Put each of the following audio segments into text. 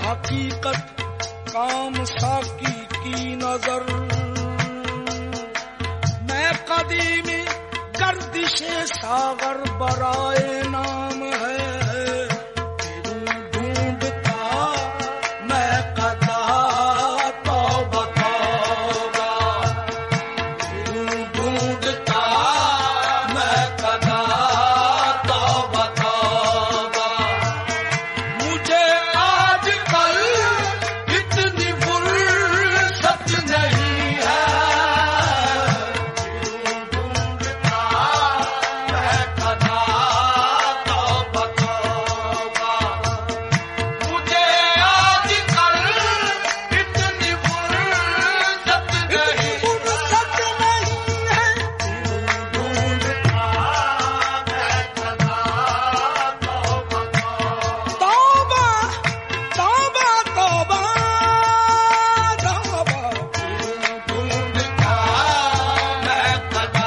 हकीकत काम साकी की नजर। मैं कदीमी गर्दिशे सागर बराए नाम है, ढूंढता मैं कदा तौबा तौबा, ढूंढता मैं कदा तौबा तौबा। मुझे आजकल इतनी फुर्सत नहीं है, ढूंढता मैं कदा तौबा तौबा। मुझे आजकल इतनी फुर्सत नहीं है, ढूंढता मैं कदा तौबा तौबा। तौबा तौबा तौबा, ढूंढता मैं कदा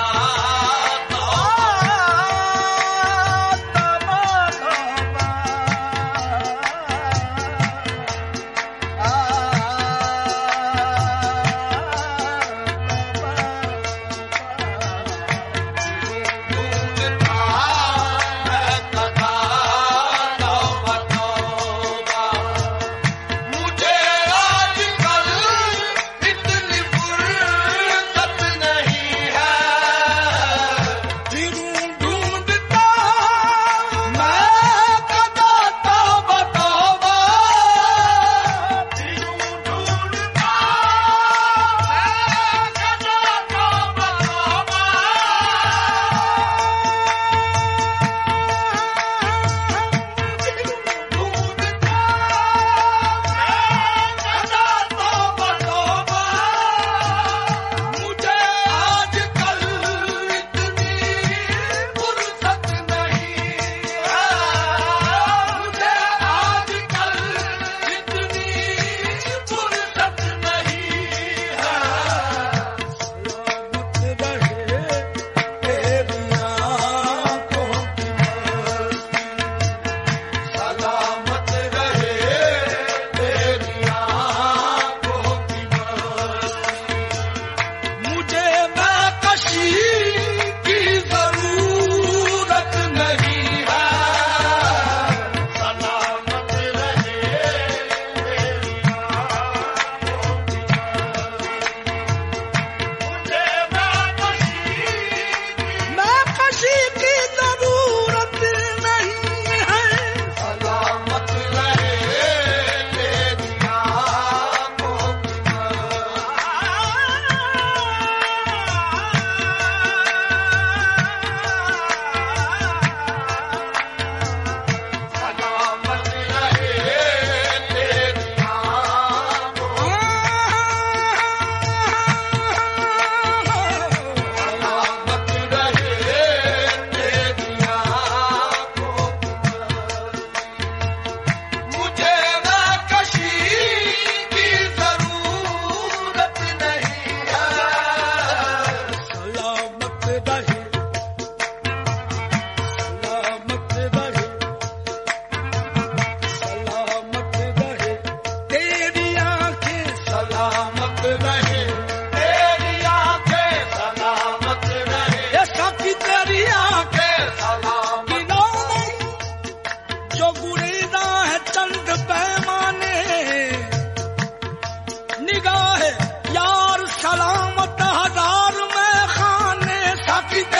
निगाह यार सलामत हजार में खाने साकी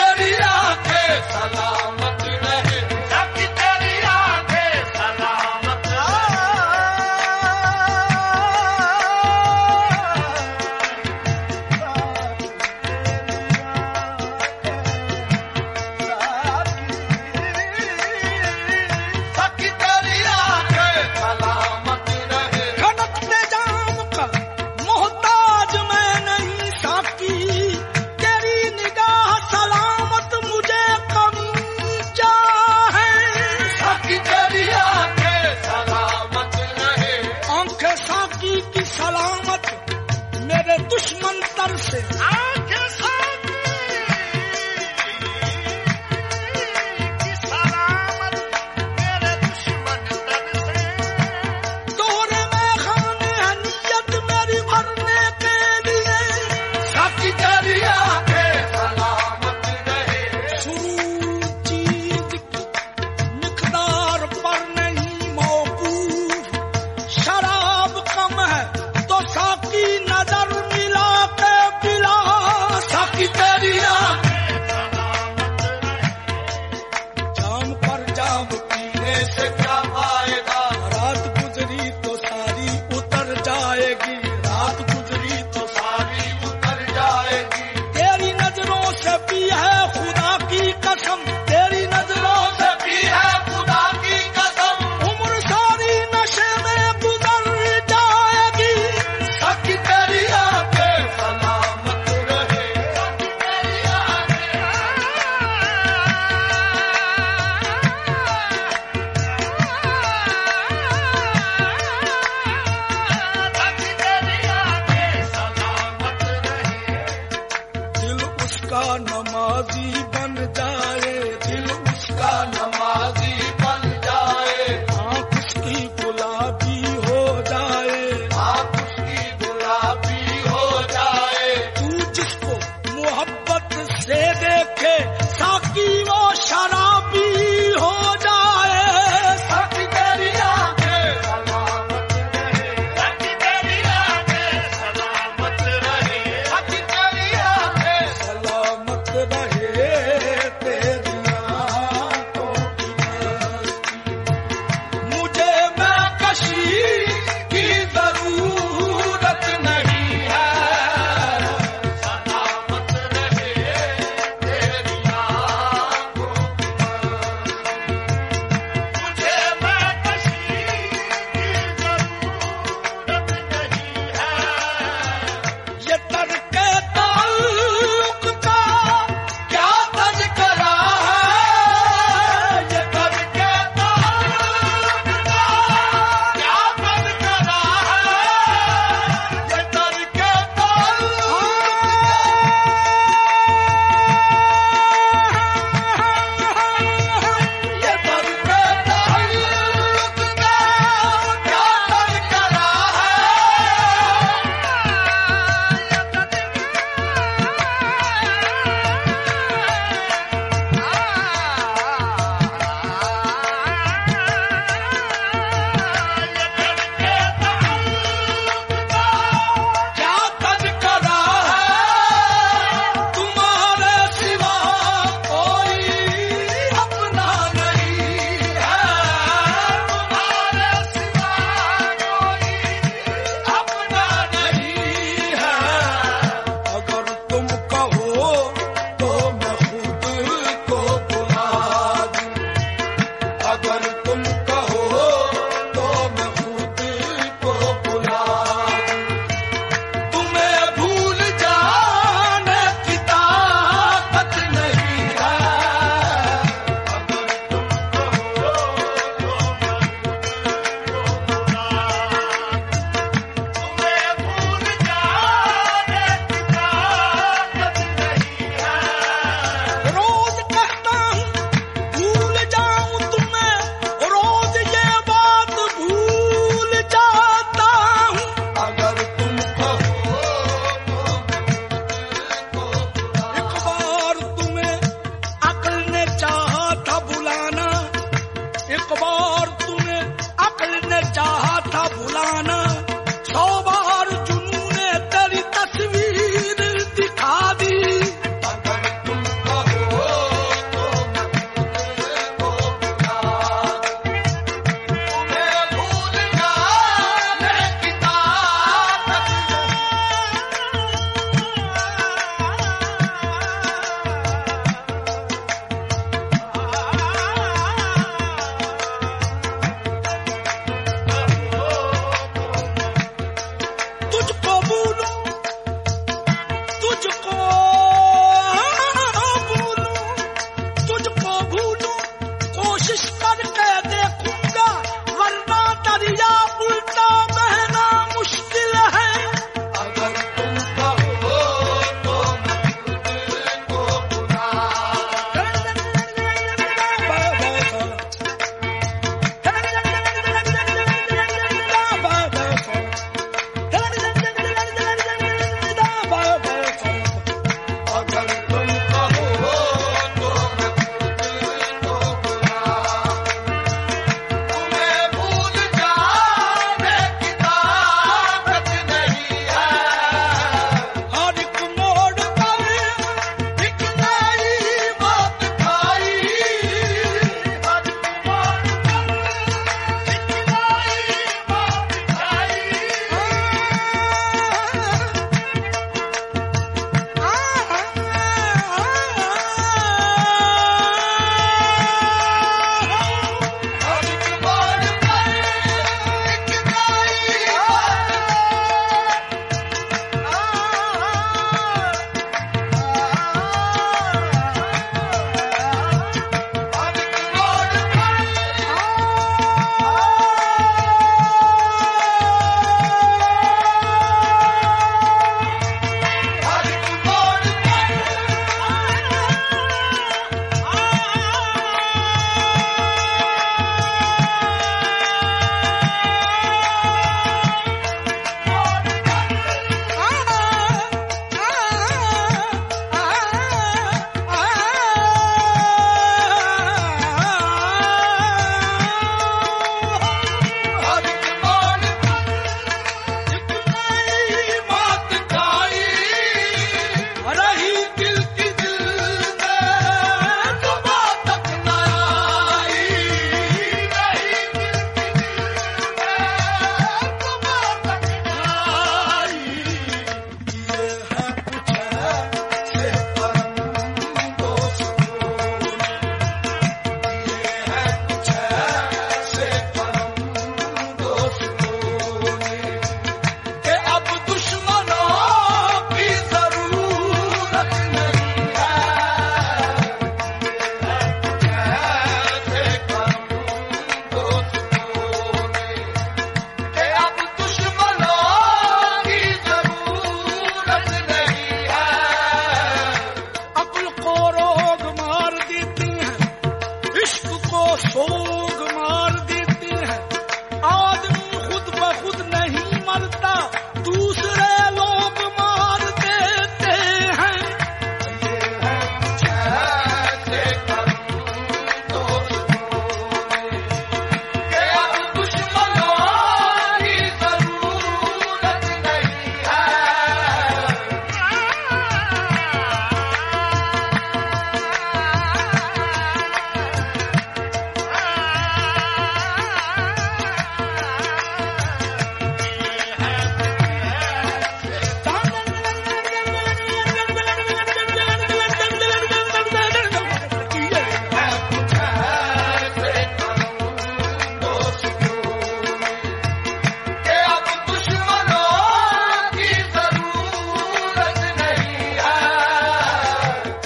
नमाजी बन जाए, दिल उसका नमाजी बन जाए, आँख उसकी गुलाबी हो जाए, आँख उसकी गुलाबी हो जाए। तू जिसको मोहब्बत से देखे साकी वो शराबी हो जाए। साकी तेरी आंखें सलामत रहे, साकी तेरी आंखें सलामत रहे, साकी तेरी आंखें सलामत रहे तेरी आँखों की मस्ती। मुझे महकशी की जरूरत नहीं है, सलामत रहे तेरी आंखों की मस्ती। मुझे महकशी की जरूरत नहीं है। ये तर्क ताल्लुक का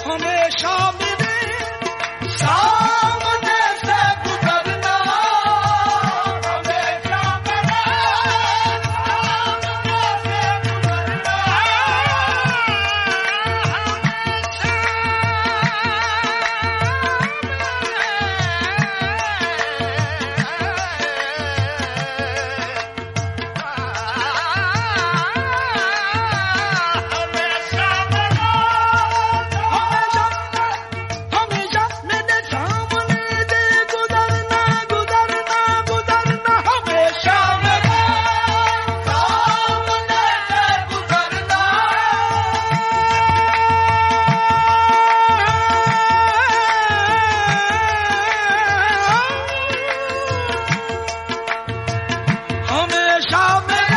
हमेशा मेरे सामने से गुजरना, हमेशा मेरे सामने से गुजरना, हमेशा मेरे सामने से गुजरना, गुजरना, गुजरना, हमेशा मेरे सामने से गुजरना, हमेशा मेरे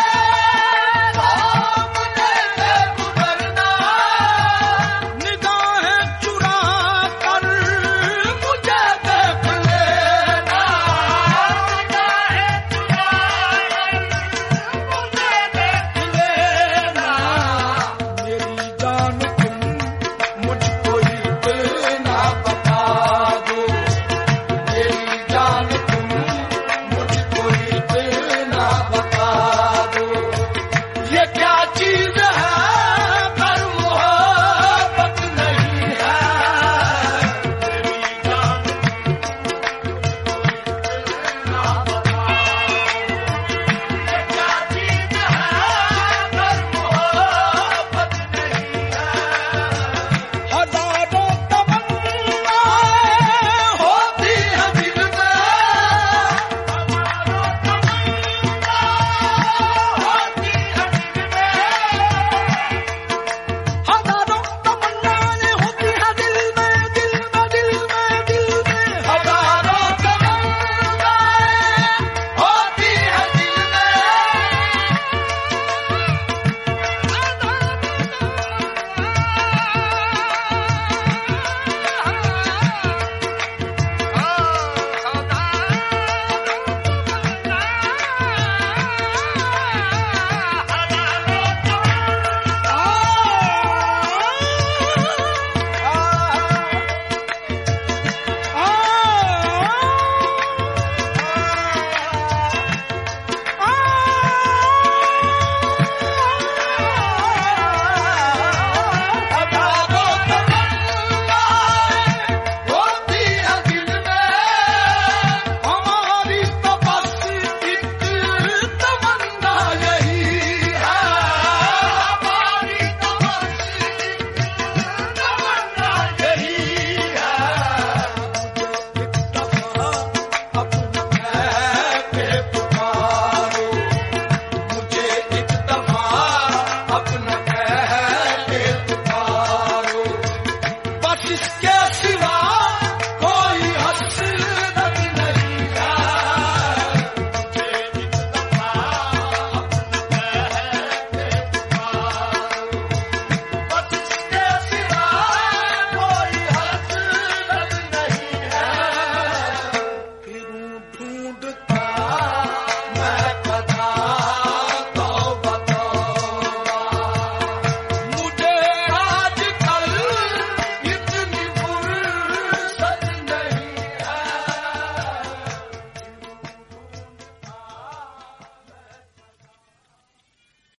सामने से गुजरना, निगाहें चुरा कर मुझे देख लेना, निगाहें चुराकर मुझे देख लेना। मेरी जान तुम मुझको इतना बता दो, मेरी जान तुम मुझको इतना बता दो, ये क्या चीज है पर मोहब्बत नहीं है। मेरी जान ना बता, ये क्या चीज है पर मोहब्बत नहीं है। हजारों तमन्नाएं होती हैं दिल में, हमारो तमन्ना होती है दिल में, हजारों तमन्नाएं होती हैं दिल में, दिल में, दिल में, दिल में। हजारों तमन्नाएं होती है दिल में, हजारों तमन्नाएं होती है दिल में, हमारी तो बस एक तमन्ना यही है, हमारी तो बस तमन्ना यही है। एक दफा अपना कह के पुकारो, मुझे एक दफा अपना कह के पुकारो, बस इसके सिवा